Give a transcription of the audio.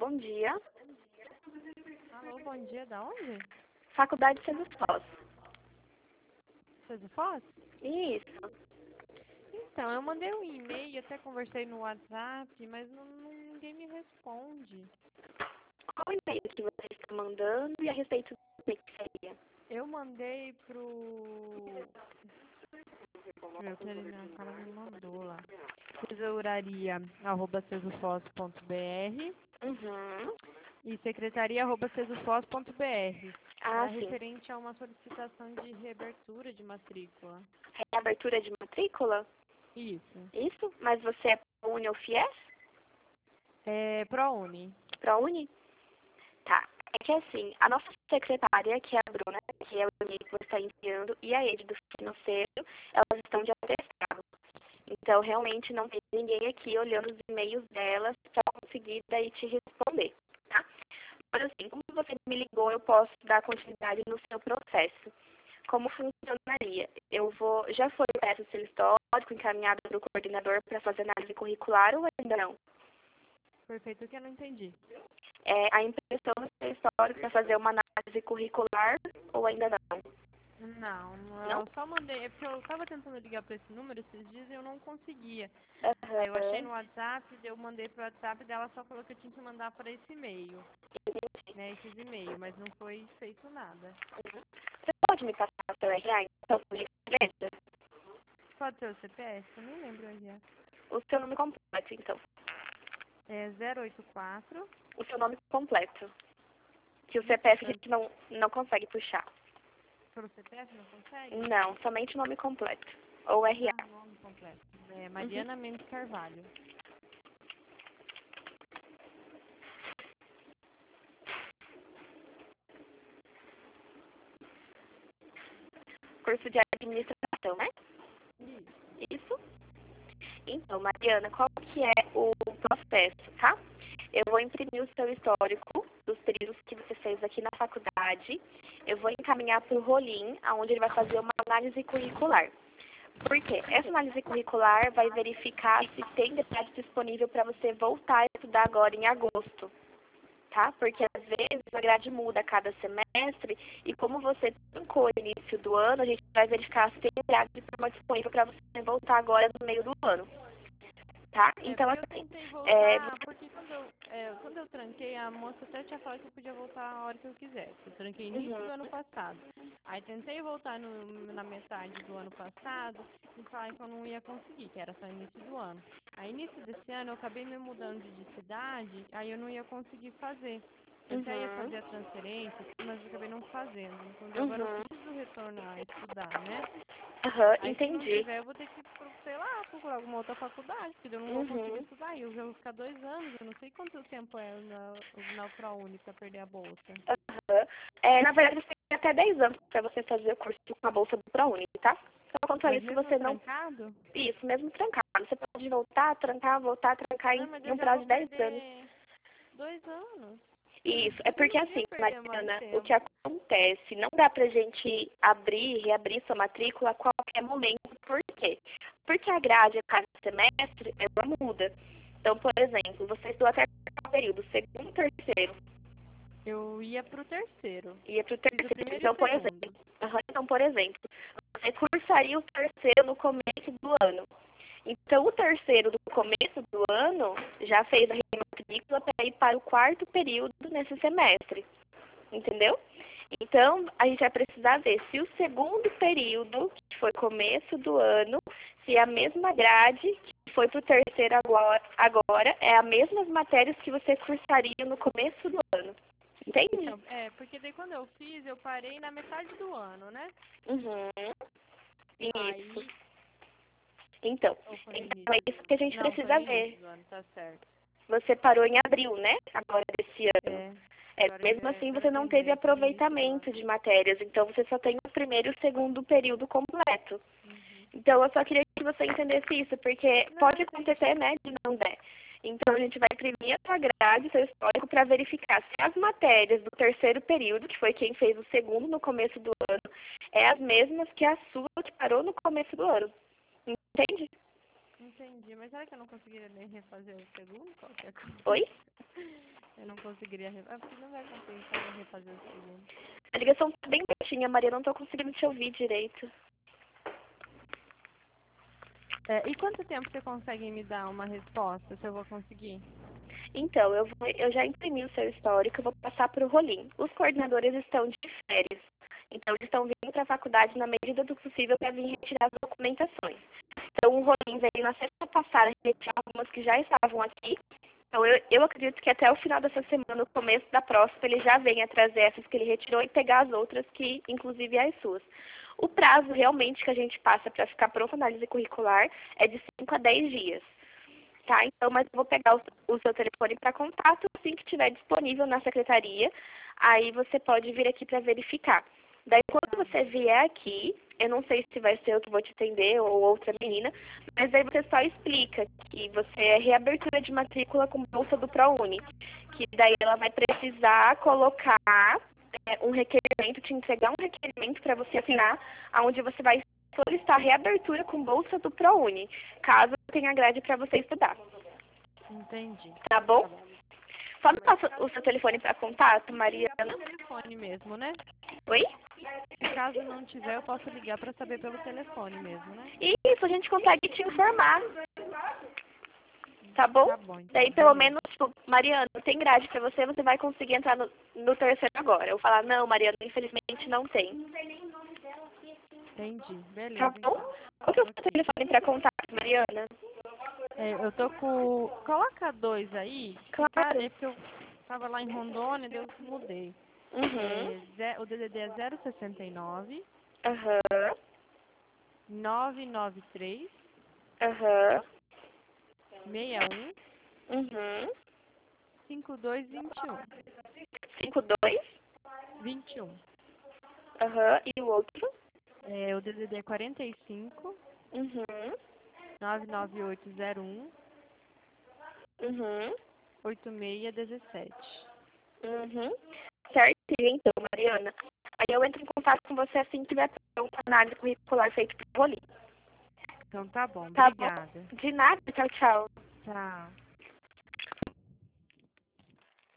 bom dia. Alô, bom dia, da onde? Faculdade César Foz. César Foz? Isso. Então, eu mandei um e-mail, até conversei no WhatsApp, mas ninguém me responde. Qual e-mail que você está mandando e a respeito do que seria? Eu mandei pro... Meu, que ele, o cara me mandou lá. tesouraria@cesufos.br Uhum. e secretaria@cesufos.br. Ah, Era sim. referente a uma solicitação de reabertura de matrícula. Reabertura de matrícula? Isso. Isso? Mas você é ProUni ou FIES? É ProUni. ProUni? Tá. É que assim, a nossa secretária, que é a Bruna, que é o e-mail que você está enviando, e a Ed do financeiro, elas estão de atestado. Então, realmente não tem ninguém aqui olhando os e-mails delas para conseguir daí te responder, tá? Mas assim, como você me ligou, eu posso dar continuidade no seu processo. Como funcionaria? Já foi peça seu histórico encaminhado para o coordenador para fazer análise curricular ou ainda não? Perfeito, que eu não entendi. A impressão do seu histórico para fazer uma análise curricular ou ainda não? Não, Não? eu só mandei, é porque eu tava tentando ligar pra esse número esses dias e eu não conseguia. Aí eu achei Aham. no WhatsApp, eu mandei pro WhatsApp dela, só falou que eu tinha que mandar para esse e-mail, né, esses e-mails, mas não foi feito nada. Você pode me passar o seu RH, então, por gentileza? Pode ser o CPF? Eu nem lembro onde é. O seu nome completo, então. É 084, O seu nome completo. Que o isso, CPF a gente não consegue puxar. pelo CPF não consegue? Não, somente o nome completo. Ou RA. Ah, nome completo. É Uhum. Mariana Mendes Carvalho. Curso de administração, né? Isso. Isso? Então, Mariana, qual que é o processo, tá? Eu vou imprimir o seu histórico dos períodos que você fez aqui na faculdade. Eu vou encaminhar para o Rolim, onde ele vai fazer uma análise curricular. Por quê? Essa análise curricular vai verificar se tem grade disponível para você voltar a estudar agora em agosto, tá? Porque às vezes a grade muda a cada semestre e como você trancou o início do ano, a gente vai verificar se tem grade de forma disponível para você voltar agora no meio do ano, tá? É, Então, porque eu assim, tentei voltar, você... porque quando eu tranquei, a moça até tinha falado que eu podia voltar a hora que eu quisesse. Eu tranquei início Uhum, do ano passado. Aí tentei voltar na metade do ano passado e falaram que eu não ia conseguir, que era só início do ano. Aí início desse ano eu acabei me mudando de cidade, aí eu não ia conseguir fazer. Eu até ia uhum, fazer a transferência, mas eu acabei não fazendo. Então agora eu uhum, preciso retornar a estudar, né? uhum, Aí se não entendi. tiver, eu vou ter que, sei lá, procurar alguma outra faculdade, porque eu não vou conseguir Uhum, estudar. E eu já vou ficar 2 anos, eu não sei quanto tempo é na ProUni pra perder a bolsa. uhum. Na verdade, você tem até 10 anos para você fazer o curso com a bolsa do ProUni, tá? Só quanto a Mas isso, mesmo você não... trancado? Isso, mesmo trancado. Você pode voltar, trancar, voltar, trancar Não, em, mas em eu um já prazo vou de 10 anos. perder 2 anos. Isso, é Eu porque não queria assim, perder mais Mariana, o que tempo. acontece, não dá pra gente abrir e reabrir sua matrícula a qualquer momento. Por quê? Porque a grade a cada semestre, ela muda. Então, por exemplo, você estudou até qual período, segundo, terceiro, Eu ia pro terceiro. ia pro Fiz o terceiro. primeiro e o Então, por exemplo, segundo. então, por exemplo, você cursaria o terceiro no começo do ano. Então, o terceiro do começo do ano já fez a rematrícula para ir para o quarto período nesse semestre. Entendeu? Então, a gente vai precisar ver se o segundo período, que foi começo do ano, se é a mesma grade que foi para o terceiro agora, é as mesmas matérias que você cursaria no começo do ano. Entende? Então, porque daí quando eu fiz, eu parei na metade do ano, né? Uhum. Isso. Aí, Então, ou foi no então é início do isso ano? que a gente Não, foi no precisa ver. início do ano, tá certo. Você parou em abril, né? Agora desse ano. É, Mesmo assim, agora é você não teve janeiro, foi no início do aproveitamento ano. de matérias, então você só tem o primeiro e o segundo período completo. Uhum. Então, eu só queria que você entendesse isso, porque Não, eu pode entendi. acontecer, né, de não der. Então, a gente vai imprimir a sua grade, seu histórico, para verificar se as matérias do terceiro período, que foi quem fez o segundo no começo do ano, é as mesmas que a sua que parou no começo do ano. Entende? entendi. Mas será que eu não conseguiria nem refazer o segundo? Qualquer coisa. Oi? Eu não conseguiria refazer. Porque não vai compensar refazer o segundo. A ligação tá bem baixinha, Maria. Não tô conseguindo te ouvir direito. E quanto tempo você consegue me dar uma resposta, se eu vou conseguir? Então, eu já imprimi o seu histórico, eu vou passar para o Rolim. Os coordenadores estão de férias, então eles estão vindo para a faculdade na medida do possível para vir retirar as documentações. Então, o Rolim veio na sexta passada retirar algumas que já estavam aqui. Então, eu acredito que até o final dessa semana, no começo da próxima, ele já venha trazer essas que ele retirou e pegar as outras, que inclusive as suas. O prazo realmente que a gente passa para ficar pronta a análise curricular é de 5 a 10 dias. Tá, então, mas eu vou pegar o seu telefone para contato assim que estiver disponível na secretaria. Aí você pode vir aqui para verificar. Daí, quando você vier aqui, eu não sei se vai ser eu que vou te atender ou outra menina, mas aí você só explica que você é reabertura de matrícula com bolsa do ProUni, que daí ela vai precisar colocar um requerimento, te entregar um requerimento para você assinar, onde você vai solicitar reabertura com bolsa do ProUni, caso tenha grade para você estudar. Entendi. Tá bom? Só me passa o seu telefone para contato, Mariana. Pelo telefone mesmo, né? Oi? Caso não tiver, eu posso ligar para saber pelo telefone mesmo, né? Isso, a gente consegue te informar. Tá bom? Tá bom, então. Daí, pelo Beleza. menos, tipo, Mariana, tem grade para você, você vai conseguir entrar no terceiro agora. Eu falar, não, Mariana, infelizmente não tem. Entendi. Tá Beleza, bom? então. Qual que é o seu Ok. telefone para contato, Mariana? Eu tô com... Coloca 2 aí. Claro. É porque eu tava lá em Rondônia, daí eu mudei. Uhum. O DDD é 069 Aham. 993 Aham. 61 Uhum. 5221. 52. 21. Aham. E o outro? O DDD é 45 Uhum. 99801 Uhum. 8617. Uhum. Certinho, então, Mariana. Aí eu entro em contato com você assim que tiver pronta a análise curricular feita por Rolim. Então tá bom, Tá bom? obrigada. De nada. Tchau, tchau. Tchau.